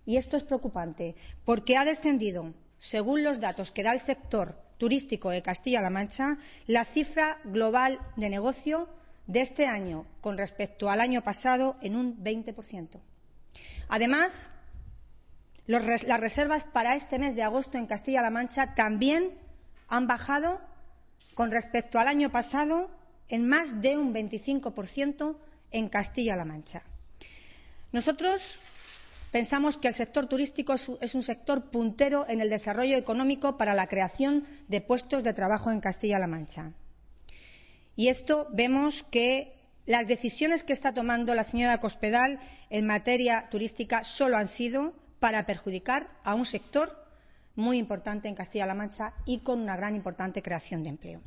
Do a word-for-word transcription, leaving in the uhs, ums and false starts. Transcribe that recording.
Y esto es preocupante, porque ha descendido, según los datos que da el sector turístico de Castilla-La Mancha, la cifra global de negocio de este año con respecto al año pasado en un veinte por ciento. Además, los, las reservas para este mes de agosto en Castilla-La Mancha también han bajado con respecto al año pasado en más de un veinticinco por ciento en Castilla-La Mancha. Nosotros pensamos que el sector turístico es un sector puntero en el desarrollo económico para la creación de puestos de trabajo en Castilla-La Mancha. Y esto vemos que las decisiones que está tomando la señora Cospedal en materia turística solo han sido para perjudicar a un sector muy importante en Castilla-La Mancha y con una gran importante creación de empleo.